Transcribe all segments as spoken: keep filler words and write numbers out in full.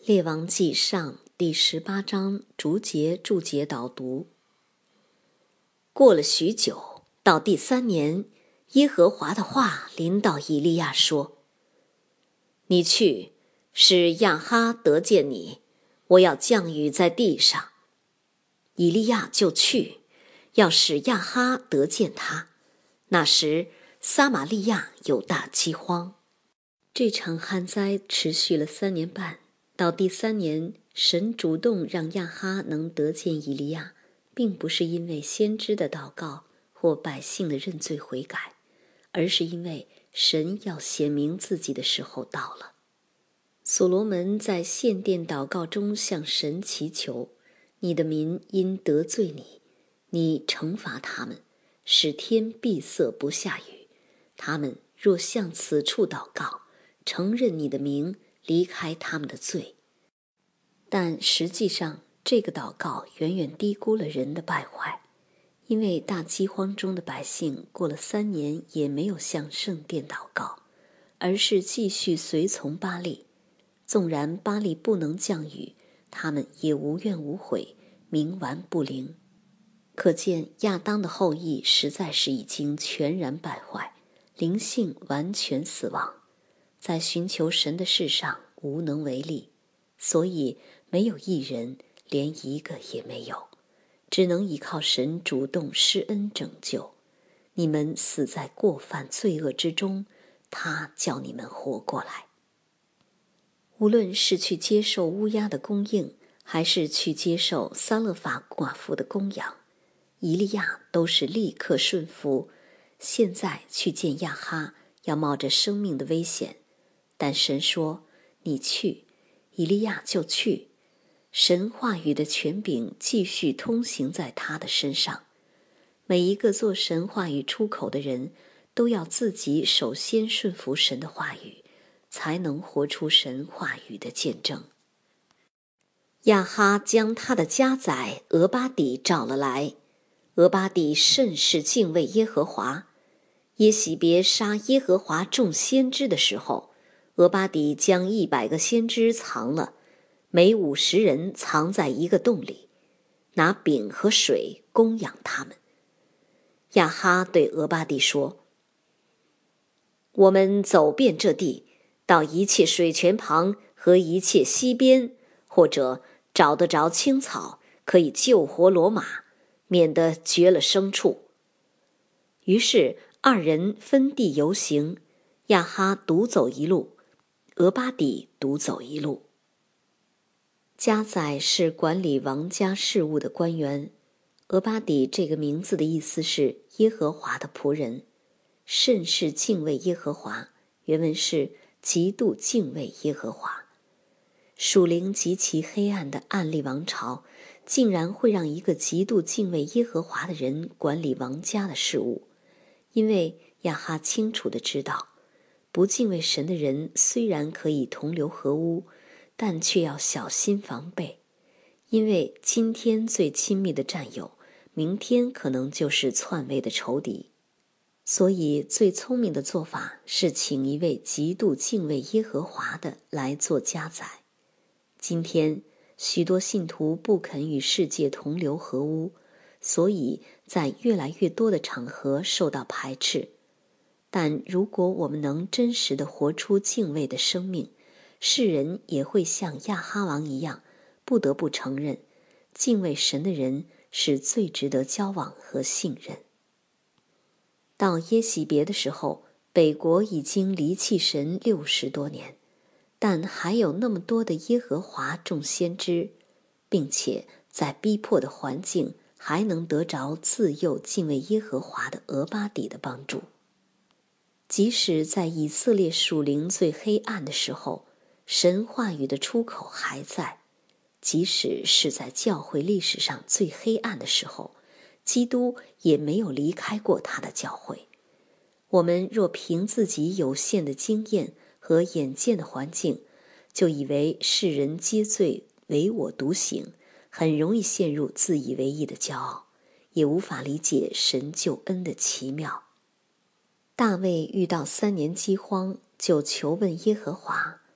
列王纪上第十八章逐节注解导读。过了许久，到第三年，耶和华的话临到以利亚说：你去，使亚哈得见你，我要降雨在地上。以利亚就去，要使亚哈得见他。那时撒玛利亚有大饥荒。这场旱灾持续了三年半，到第三年，神主动让亚哈能得见以利亚，并不是因为先知的祷告或百姓的认罪悔改，而是因为神要显明自己的时候到了。所罗门在献殿祷告中向神祈求：你的民因得罪你，你惩罚他们，使天闭塞不下雨。他们若向此处祷告，承认你的名，离开他们的罪。但实际上，这个祷告远远低估了人的败坏，因为大饥荒中的百姓过了三年也没有向圣殿祷告，而是继续随从巴力。纵然巴力不能降雨，他们也无怨无悔，冥顽不灵。可见亚当的后裔实在是已经全然败坏，灵性完全死亡，在寻求神的事上无能为力，所以没有一人，连一个也没有，只能依靠神主动施恩拯救。你们死在过犯罪恶之中，他叫你们活过来。无论是去接受乌鸦的供应，还是去接受撒勒法寡妇的供养，以利亚都是立刻顺服。现在去见亚哈，要冒着生命的危险，但神说：你去，以利亚就去。神话语的权柄继续通行在他的身上。每一个做神话语出口的人，都要自己首先顺服神的话语，才能活出神话语的见证。亚哈将他的家宰俄巴底找了来。俄巴底甚是敬畏耶和华。耶洗别杀耶和华众先知的时候，俄巴底将一百个先知藏了，每五十人藏在一个洞里，拿饼和水供养他们。亚哈对俄巴底说：我们走遍这地，到一切水泉旁和一切溪边，或者找得着青草，可以救活骡马，免得绝了牲畜。于是二人分地游行，亚哈独走一路，俄巴底独走一路。家宰是管理王家事务的官员。俄巴底这个名字的意思是耶和华的仆人，甚是敬畏耶和华，原文是极度敬畏耶和华。属灵极其黑暗的暗利王朝，竟然会让一个极度敬畏耶和华的人管理王家的事务。因为亚哈清楚地知道，不敬畏神的人虽然可以同流合污，但却要小心防备，因为今天最亲密的战友，明天可能就是篡位的仇敌。所以最聪明的做法是请一位极度敬畏耶和华的来做家宰。今天许多信徒不肯与世界同流合污，所以在越来越多的场合受到排斥。但如果我们能真实地活出敬畏的生命，世人也会像亚哈王一样，不得不承认，敬畏神的人是最值得交往和信任。到耶洗别的时候，北国已经离弃神六十多年，但还有那么多的耶和华众先知，并且在逼迫的环境还能得着自幼敬畏耶和华的俄巴底的帮助。即使在以色列属灵最黑暗的时候，神话语的出口还在；即使是在教会历史上最黑暗的时候，基督也没有离开过他的教会。我们若凭自己有限的经验和眼见的环境，就以为世人皆醉唯我独醒，很容易陷入自以为意的骄傲，也无法理解神救恩的奇妙。大卫遇到三年饥荒，就求问耶和华，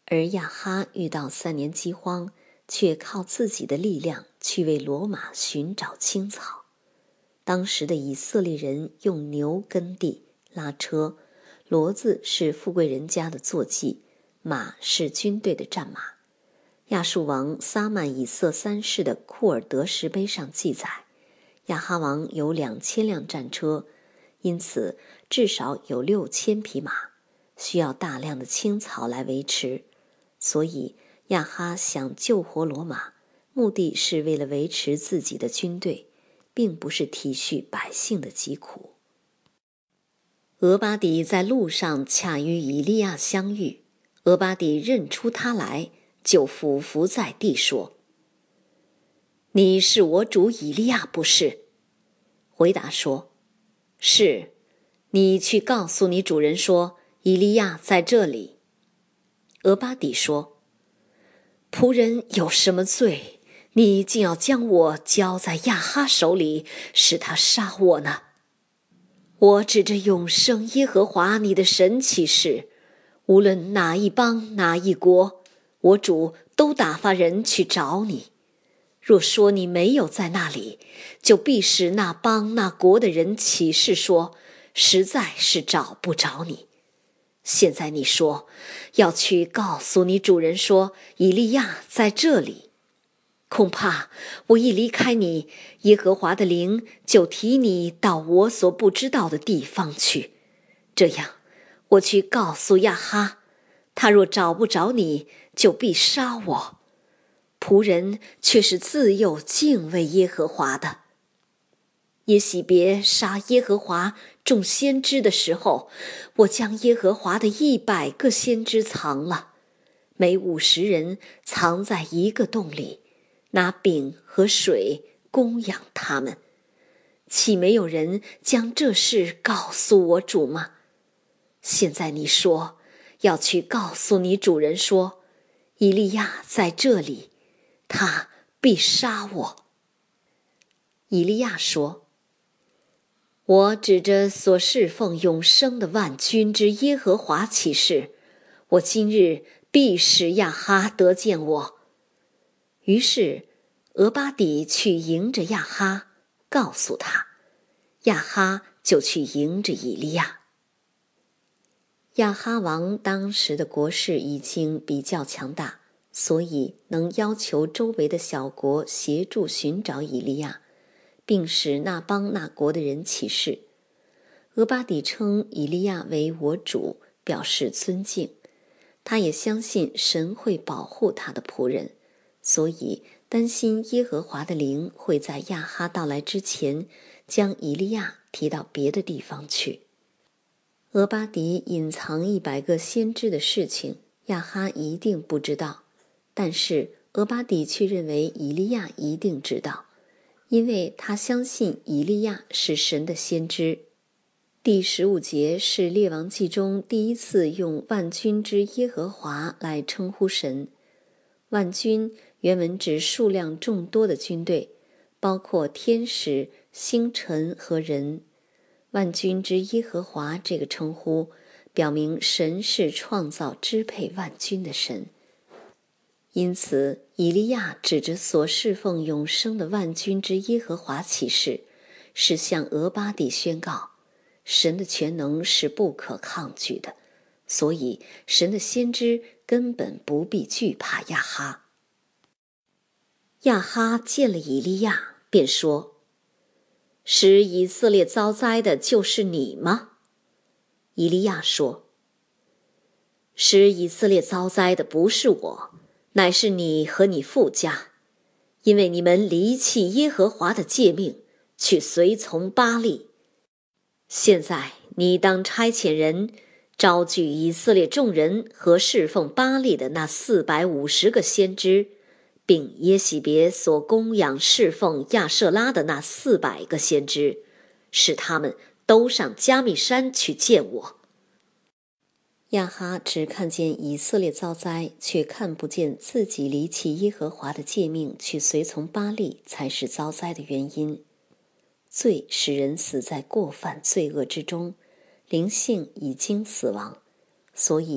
而亚哈遇到三年饥荒，却靠自己的力量去为罗马寻找青草。当时的以色列人用牛耕地、拉车，骡子是富贵人家的坐骑，马是军队的战马。亚述王撒曼以色三世的库尔德石碑上记载，亚哈王有两千辆战车，因此至少有六千匹马，需要大量的青草来维持。所以亚哈想救活罗马，目的是为了维持自己的军队，并不是体恤百姓的疾苦。俄巴底在路上恰与以利亚相遇，俄巴底认出他来，就俯伏在地说：“你是我主以利亚不是？”回答说：“是。你去告诉你主人说，以利亚在这里。”俄巴底说：“仆人有什么罪？你竟要将我交在亚哈手里，使他杀我呢？我指着永生耶和华你的神起誓，无论哪一邦哪一国，我主都打发人去找你。若说你没有在那里，就必使那邦那国的人起誓说，实在是找不着你。现在你说要去告诉你主人说，以利亚在这里。恐怕我一离开你，耶和华的灵就提你到我所不知道的地方去。这样，我去告诉亚哈，他若找不着你，就必杀我。仆人却是自幼敬畏耶和华的。耶洗别杀耶和华众先知的时候，我将耶和华的一百个先知藏了，每五十人藏在一个洞里，拿饼和水供养他们。岂没有人将这事告诉我主吗？现在你说要去告诉你主人说，以利亚在这里，他必杀我。以利亚说：我指着所侍奉永生的万军之耶和华起誓，我今日必使亚哈得见我。于是俄巴底去迎着亚哈，告诉他，亚哈就去迎着以利亚。亚哈王当时的国势已经比较强大，所以能要求周围的小国协助寻找以利亚，并使那邦那国的人起誓。俄巴底称以利亚为我主，表示尊敬。他也相信神会保护他的仆人，所以担心耶和华的灵会在亚哈到来之前将以利亚提到别的地方去。俄巴底隐藏一百个先知的事情，亚哈一定不知道，但是俄巴底却认为以利亚一定知道，因为他相信以利亚是神的先知。第十五节是列王记中第一次用万军之耶和华来称呼神。万军原文指数量众多的军队，包括天使、星辰和人。万军之耶和华这个称呼表明神是创造支配万军的神。因此以利亚指着所侍奉永生的万军之耶和华起誓，是向俄巴底宣告神的全能是不可抗拒的，所以神的先知根本不必惧怕亚哈。亚哈见了以利亚，便说：使以色列遭灾的就是你吗？以利亚说：使以色列遭灾的不是我，乃是你和你父家，因为你们离弃耶和华的诫命，去随从巴力。现在你当差遣人招聚以色列众人和侍奉巴力的那四百五十个先知，并耶洗别所供养侍奉亚舍拉的那四百个先知，使他们都上加密山去见我。亚哈只看见以色列遭灾，却看不见自己离弃耶和华的诫命去随从巴力才是遭灾的原因。罪使人死在过犯罪恶之中，灵性已经死亡，所以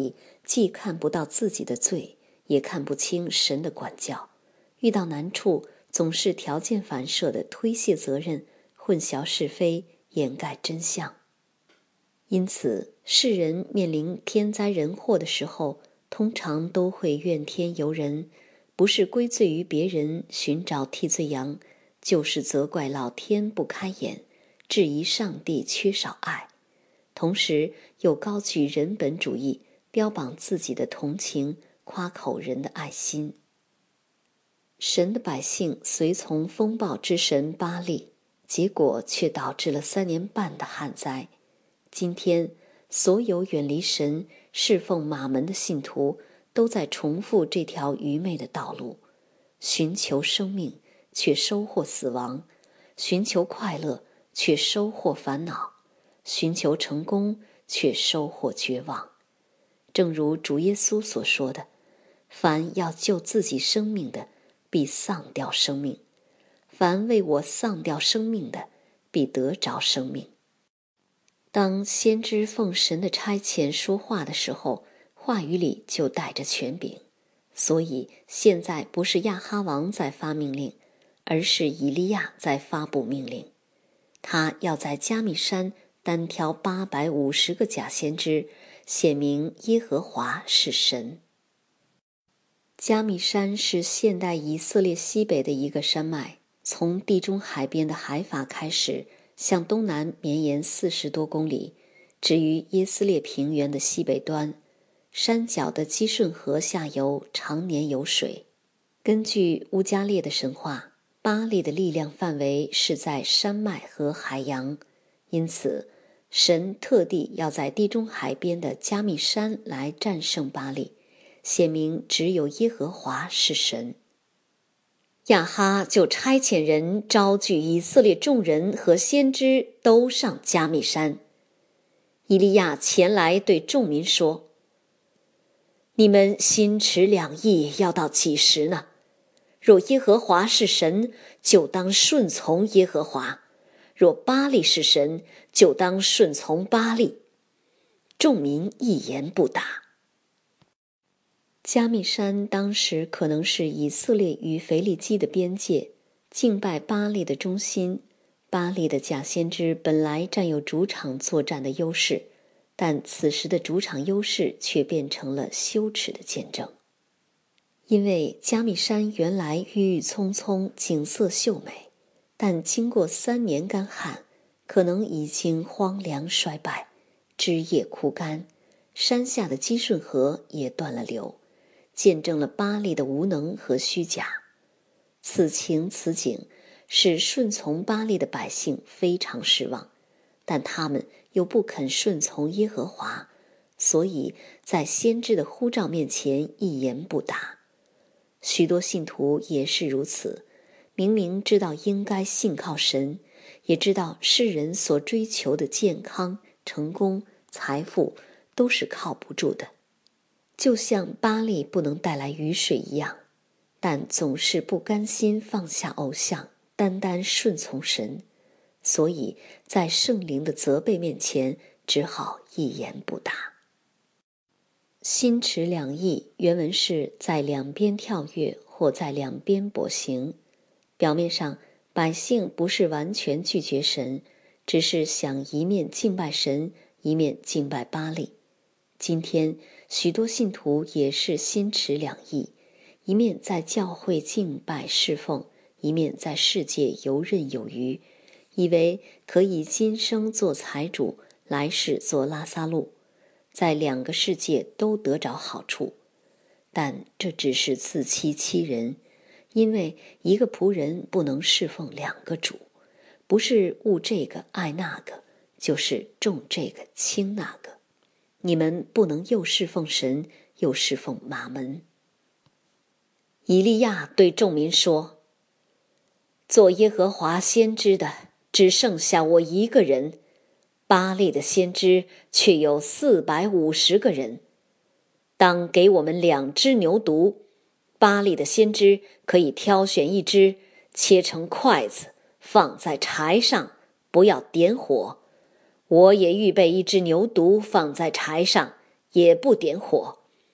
既看不到自己的罪，也看不清神的管教，遇到难处总是条件反射地推卸责任，混淆是非，掩盖真相。因此，世人面临天灾人祸的时候，通常都会怨天尤人，不是归罪于别人寻找替罪羊，就是责怪老天不开眼，质疑上帝缺少爱，同时又高举人本主义，标榜自己的同情，夸口人的爱心。神的百姓随从风暴之神巴力，结果却导致了三年半的旱灾。今天所有远离神侍奉马门的信徒都在重复这条愚昧的道路，寻求生命却收获死亡，寻求快乐却收获烦恼，寻求成功却收获绝望。正如主耶稣所说的，凡要救自己生命的，必丧掉生命；凡为我丧掉生命的，必得着生命。当先知奉神的差遣说话的时候，话语里就带着权柄。所以现在不是亚哈王在发命令，而是以利亚在发布命令。他要在加密山单挑八百五十个假先知，显明耶和华是神。加密山是现代以色列西北的一个山脉，从地中海边的海法开始，向东南绵延四十多公里，止于耶斯列平原的西北端。山脚的基顺河下游常年有水。根据乌加列的神话，巴力的力量范围是在山脉和海洋，因此神特地要在地中海边的加密山来战胜巴力，显明只有耶和华是神。亚哈就差遣人招聚以色列众人和先知都上加密山。以利亚前来对众民说：你们心持两意要到几时呢？若耶和华是神，就当顺从耶和华；若巴力是神，就当顺从巴力。众民一言不答。加密山当时可能是以色列与腓利基的边界，敬拜巴力的中心。巴力的假先知本来占有主场作战的优势，但此时的主场优势却变成了羞耻的见证。因为加密山原来郁郁葱葱，景色秀美，但经过三年干旱，可能已经荒凉衰败，枝叶枯干，山下的基顺河也断了流，见证了巴力的无能和虚假。此情此景使顺从巴力的百姓非常失望，但他们又不肯顺从耶和华，所以在先知的呼召面前一言不答。许多信徒也是如此，明明知道应该信靠神，也知道世人所追求的健康、成功、财富都是靠不住的，就像巴力不能带来雨水一样，但总是不甘心放下偶像，单单顺从神，所以在圣灵的责备面前只好一言不答。心持两意原文是在两边跳跃或在两边跛行。表面上百姓不是完全拒绝神，只是想一面敬拜神，一面敬拜巴力。今天许多信徒也是心持两意，一面在教会敬拜侍奉，一面在世界游刃有余，以为可以今生做财主，来世做拉撒路，在两个世界都得着好处。但这只是自欺欺人，因为一个仆人不能侍奉两个主，不是恶这个爱那个，就是重这个轻那个。你们不能又侍奉神，又侍奉马门。以利亚对众民说：做耶和华先知的只剩下我一个人，巴力的先知却有四百五十个人。当给我们两只牛犊，巴力的先知可以挑选一只，切成筷子，放在柴上，不要点火。我也预备一只牛犊放在柴上，也不点火。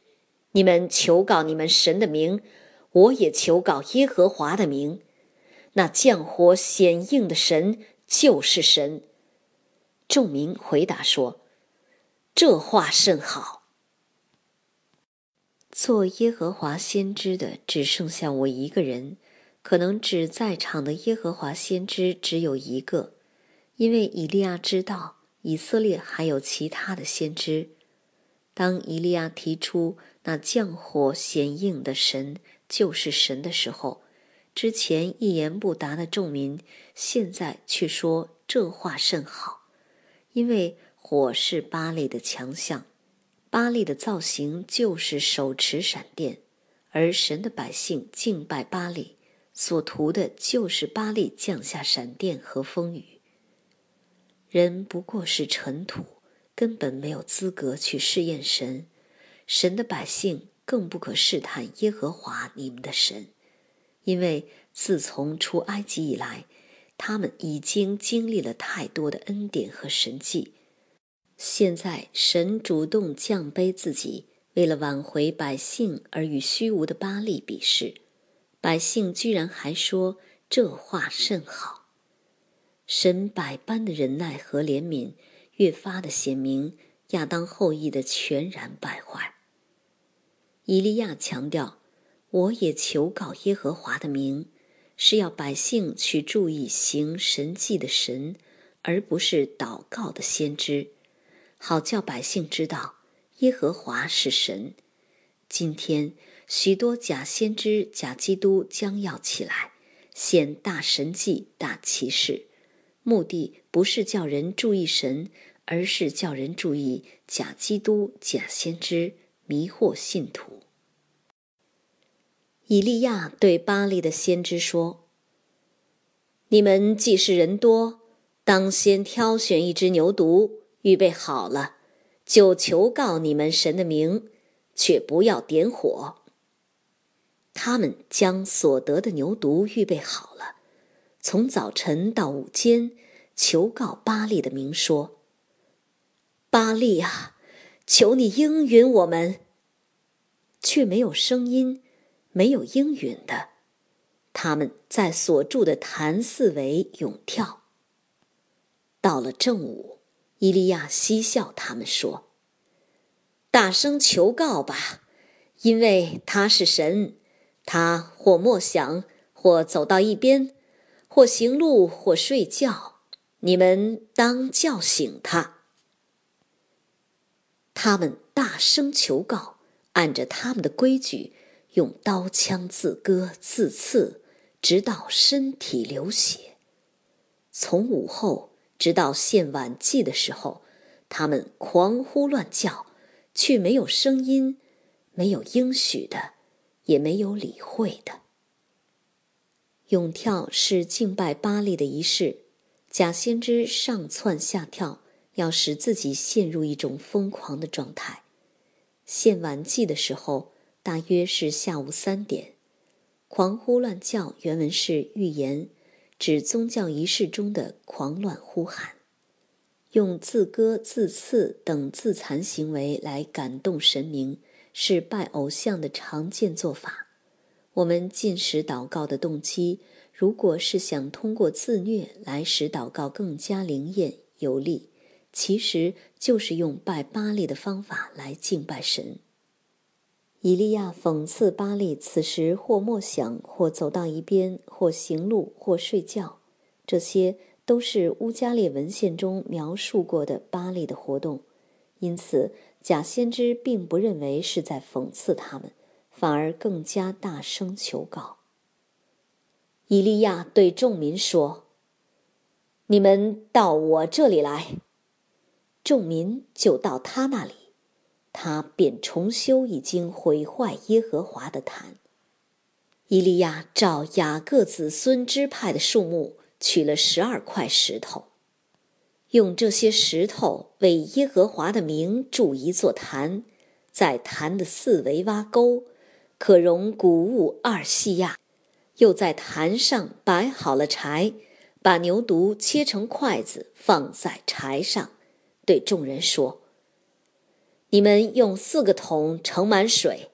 你们求告你们神的名，我也求告耶和华的名。那降火显应的神就是神。”众民回答说：“这话甚好。”做耶和华先知的只剩下我一个人，可能指在场的耶和华先知只有一个，因为以利亚知道以色列还有其他的先知。当以利亚提出那降火显应的神就是神的时候，之前一言不答的众民现在却说这话甚好，因为火是巴力的强项，巴力的造型就是手持闪电，而神的百姓敬拜巴力，所图的就是巴力降下闪电和风雨。人不过是尘土，根本没有资格去试验神，神的百姓更不可试探耶和华你们的神，因为自从出埃及以来，他们已经经历了太多的恩典和神迹。现在神主动降卑自己，为了挽回百姓而与虚无的巴力比试，百姓居然还说这话甚好。神百般的忍耐和怜悯，越发的显明亚当后裔的全然败坏。以利亚强调，我也求告耶和华的名，是要百姓去注意行神迹的神，而不是祷告的先知，好叫百姓知道耶和华是神。今天许多假先知、假基督将要起来，显大神迹、大奇事，目的不是叫人注意神，而是叫人注意假基督、假先知，迷惑信徒。以利亚对巴力的先知说：“你们既是人多，当先挑选一只牛犊，预备好了，就求告你们神的名，却不要点火。”他们将所得的牛犊预备好了，从早晨到午间，求告巴力的名说：“巴力啊，求你应允我们。”却没有声音，没有应允的。他们在所住的坛四围咏跳。到了正午，以利亚嬉笑他们说：“大声求告吧，因为他是神，他或默想，或走到一边，或行路，或睡觉，你们当叫醒他。”他们大声求告，按着他们的规矩，用刀枪自割自刺，直到身体流血。从午后直到献晚祭的时候，他们狂呼乱叫，却没有声音，没有应许的，也没有理会的。咏跳是敬拜巴力的仪式，假先知上蹿下跳，要使自己陷入一种疯狂的状态。献晚祭的时候，大约是下午三点。狂呼乱叫原文是预言，指宗教仪式中的狂乱呼喊。用自割自刺等自残行为来感动神明，是拜偶像的常见做法。我们禁食祷告的动机，如果是想通过自虐来使祷告更加灵验有力，其实就是用拜巴力的方法来敬拜神。以利亚讽刺巴力此时或默想，或走到一边，或行路，或睡觉，这些都是乌加列文献中描述过的巴力的活动，因此假先知并不认为是在讽刺他们，反而更加大声求告。以利亚对众民说：“你们到我这里来。”众民就到他那里，他便重修已经毁坏耶和华的坛。以利亚照雅各子孙支派的数目取了十二块石头，用这些石头为耶和华的名筑一座坛，在坛的四围挖沟，可容谷物二细亚。又在坛上摆好了柴，把牛犊切成筷子放在柴上，对众人说：“你们用四个桶盛满水，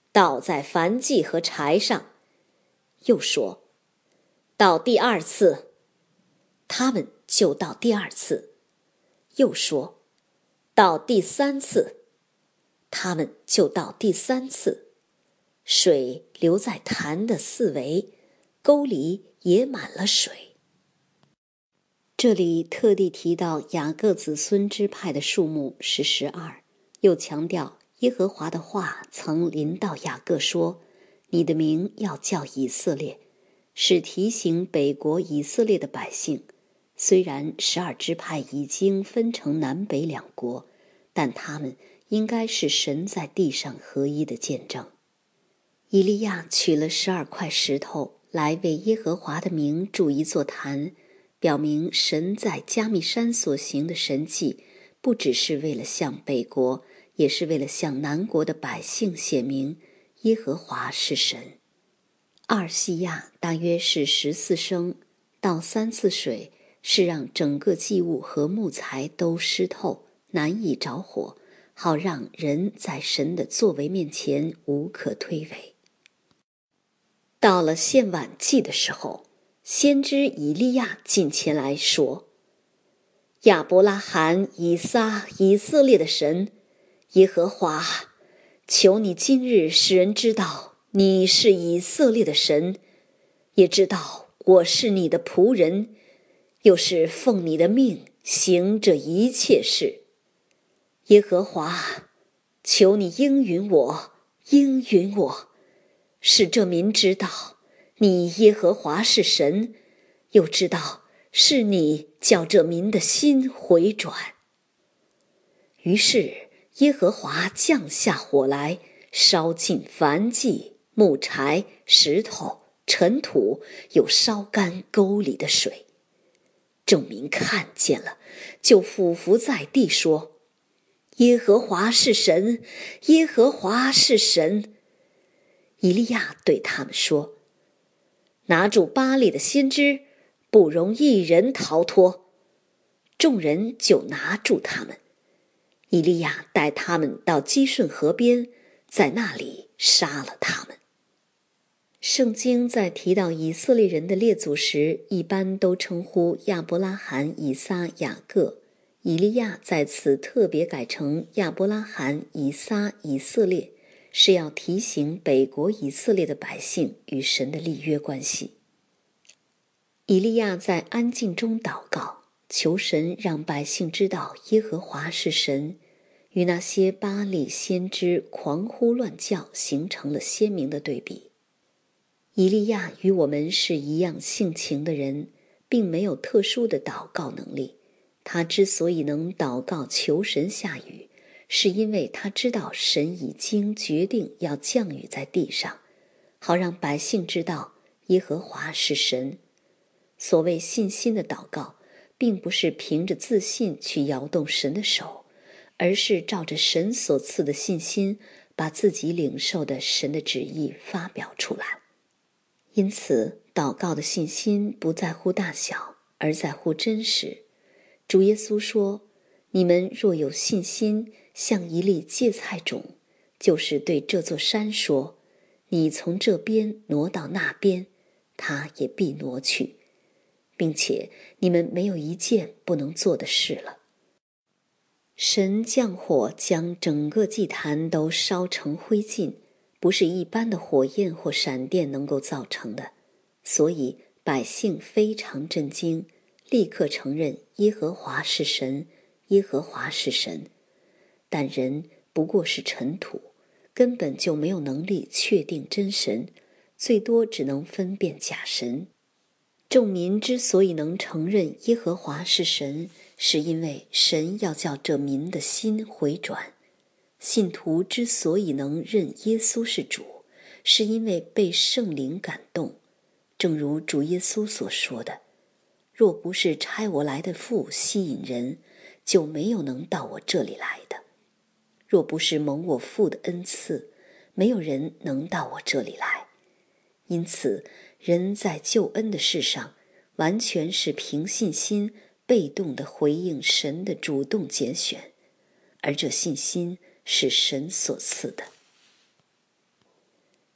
倒在燔祭和柴上。又说，到第二次，他们就到第二次。又说，到第三次，他们就到第三次。水流在坛的四围，沟里也满了水。这里特地提到雅各子孙支派的数目是十二，又强调耶和华的话曾临到雅各说，你的名要叫以色列，是提醒北国以色列的百姓。虽然十二支派已经分成南北两国，但他们应该是神在地上合一的见证。以利亚取了十二块石头来为耶和华的名筑一座坛，表明神在加密山所行的神迹，不只是为了向北国，也是为了向南国的百姓显明耶和华是神。二细亚大约是十四升，倒三次水，是让整个祭物和木材都湿透，难以着火，好让人在神的作为面前无可推诿。到了献晚祭的时候，先知以利亚进前来说，亚伯拉罕、以撒、以色列的神耶和华，求你今日使人知道你是以色列的神，也知道我是你的仆人，又是奉你的命行这一切事。耶和华，求你应允我，应允我，使这民知道你耶和华是神，又知道是你叫这民的心回转。于是耶和华降下火来，烧尽燔祭、木柴、石头、尘土，又烧干沟里的水。众民看见了，就俯伏在地说，耶和华是神，耶和华是神。以利亚对他们说，拿住巴力的先知，不容一人逃脱。众人就拿住他们。以利亚带他们到基顺河边，在那里杀了他们。圣经在提到以色列人的列祖时，一般都称呼亚伯拉罕、以撒、雅各。以利亚在此特别改成亚伯拉罕、以撒、以色列，是要提醒北国以色列的百姓与神的立约关系。以利亚在安静中祷告，求神让百姓知道耶和华是神，与那些巴力先知狂呼乱叫形成了鲜明的对比。以利亚与我们是一样性情的人，并没有特殊的祷告能力。他之所以能祷告求神下雨，是因为他知道神已经决定要降雨在地上，好让百姓知道耶和华是神。所谓信心的祷告，并不是凭着自信去摇动神的手，而是照着神所赐的信心，把自己领受的神的旨意发表出来。因此，祷告的信心不在乎大小，而在乎真实。主耶稣说，你们若有信心，像一粒芥菜种，就是对这座山说，你从这边挪到那边，它也必挪去，并且你们没有一件不能做的事了。神降火将整个祭坛都烧成灰烬，不是一般的火焰或闪电能够造成的，所以百姓非常震惊，立刻承认耶和华是神，耶和华是神。但人不过是尘土，根本就没有能力确定真神，最多只能分辨假神。众民之所以能承认耶和华是神，是因为神要叫这民的心回转。信徒之所以能认耶稣是主，是因为被圣灵感动。正如主耶稣所说的，若不是差我来的父吸引人，就没有能到我这里来的。若不是蒙我父的恩赐，没有人能到我这里来。因此，人在救恩的事上，完全是凭信心被动地回应神的主动拣选，而这信心是神所赐的。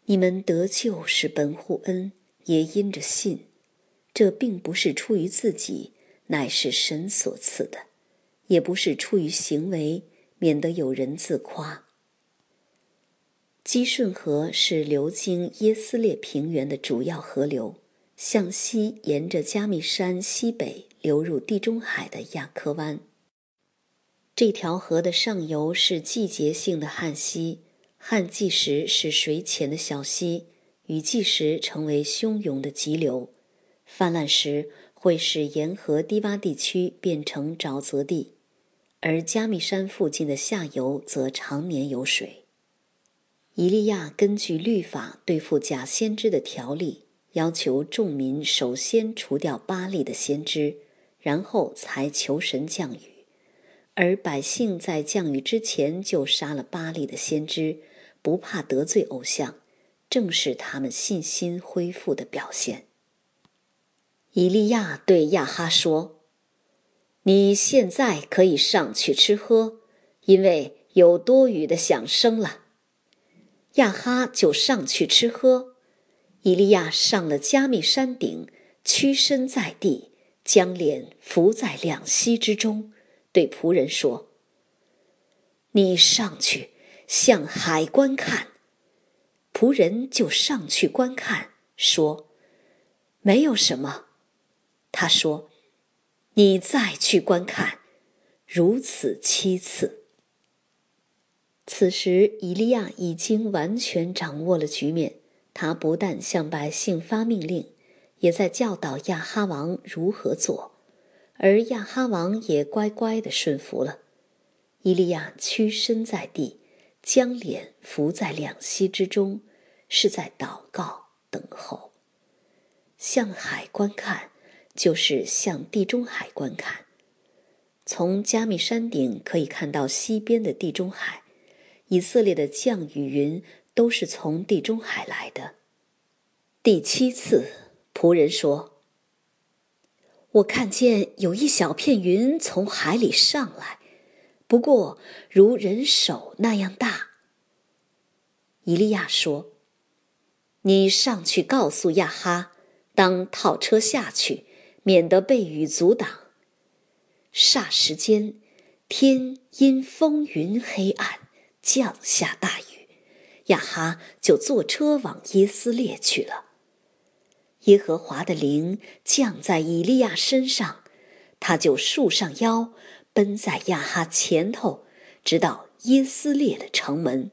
你们得救是本乎恩，也因着信。这并不是出于自己，乃是神所赐的；也不是出于行为，免得有人自夸。基顺河是流经耶斯列平原的主要河流，向西沿着加密山西北流入地中海的亚科湾。这条河的上游是季节性的旱溪，旱季时是水浅的小溪，雨季时成为汹涌的急流，泛滥时会使沿河低洼地区变成沼泽地，而加密山附近的下游则常年有水。以利亚根据律法对付假先知的条例，要求众民首先除掉巴力的先知，然后才求神降雨，而百姓在降雨之前就杀了巴力的先知，不怕得罪偶像，正是他们信心恢复的表现。以利亚对亚哈说：你现在可以上去吃喝，因为有多雨的响声了。亚哈就上去吃喝。以利亚上了加密山顶，屈身在地，将脸伏在两膝之中，对仆人说：你上去向海观看。仆人就上去观看，说：没有什么。他说：你再去观看，如此七次。此时以利亚已经完全掌握了局面，他不但向百姓发命令，也在教导亚哈王如何做，而亚哈王也乖乖地顺服了。以利亚屈身在地，将脸伏在两膝之中，是在祷告等候。向海观看，就是向地中海观看。从加密山顶可以看到西边的地中海，以色列的降雨云都是从地中海来的。第七次，仆人说：我看见有一小片云从海里上来，不过如人手那样大。以利亚说：你上去告诉亚哈，当套车下去，免得被雨阻挡。霎时间，天因风云黑暗，降下大雨，亚哈就坐车往耶斯列去了。耶和华的灵降在以利亚身上，他就束上腰，奔在亚哈前头，直到耶斯列的城门。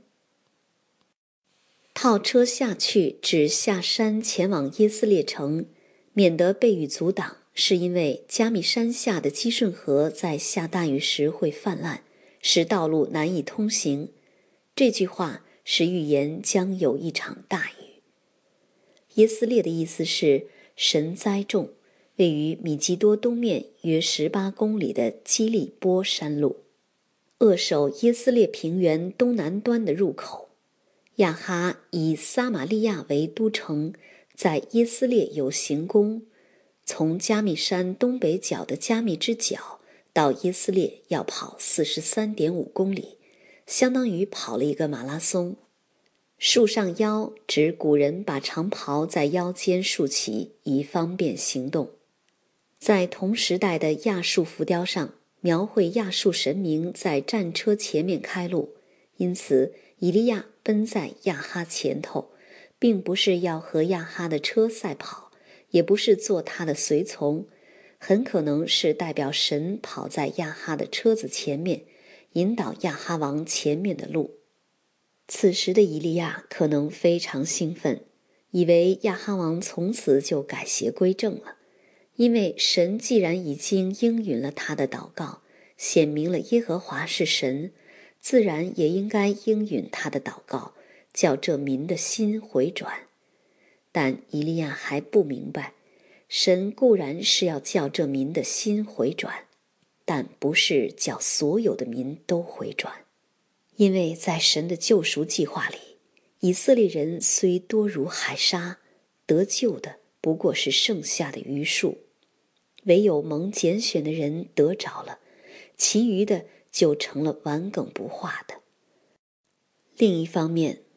套车下去指下山前往耶斯列城，免得被雨阻挡，是因为加密山下的基顺河在下大雨时会泛滥，使道路难以通行。这句话是预言将有一场大雨。耶斯列的意思是神栽种，位于米基多东面约十八公里的基利波山路，扼守耶斯列平原东南端的入口。亚哈以撒玛利亚为都城，在耶斯列有行宫，从加密山东北角的加密之角到耶斯列要跑 四十三点五公里，相当于跑了一个马拉松。束上腰指古人把长袍在腰间束起，以方便行动。在同时代的亚述浮雕上，描绘亚述神明在战车前面开路，因此以利亚奔在亚哈前头，并不是要和亚哈的车赛跑，也不是做他的随从，很可能是代表神跑在亚哈的车子前面，引导亚哈王前面的路。此时的以利亚可能非常兴奋，以为亚哈王从此就改邪归正了，因为神既然已经应允了他的祷告，显明了耶和华是神，自然也应该应允他的祷告，叫这民的心回转。但以利亚还不明白，神固然是要叫这民的心回转，但不是叫所有的民都回转。因为在神的救赎计划里，以色列人虽多如海沙，得救的不过是剩下的余数，唯有蒙拣选的人得着了，其余的就成了顽梗不化的。另一方面，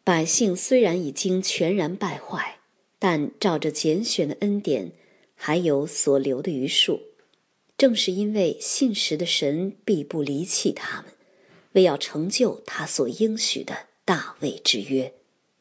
百姓虽然已经全然败坏，但照着拣选的恩典，还有所留的余数。正是因为信实的神必不离弃他们，为要成就他所应许的大卫之约。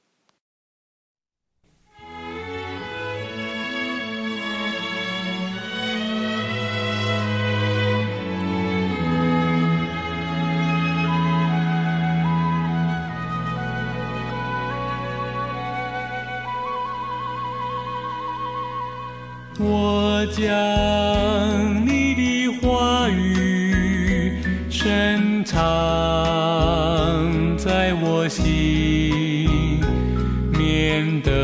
我将你的话语深藏在我心，免得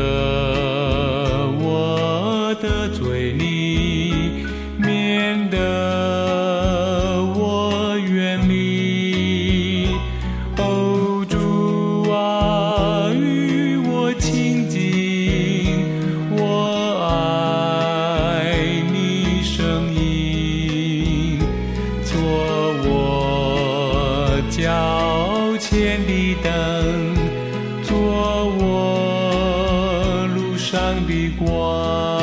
我得罪你，免得我远离。哦，主啊，与我亲近，我爱你声音，做我脚前的灯，做我路上的光。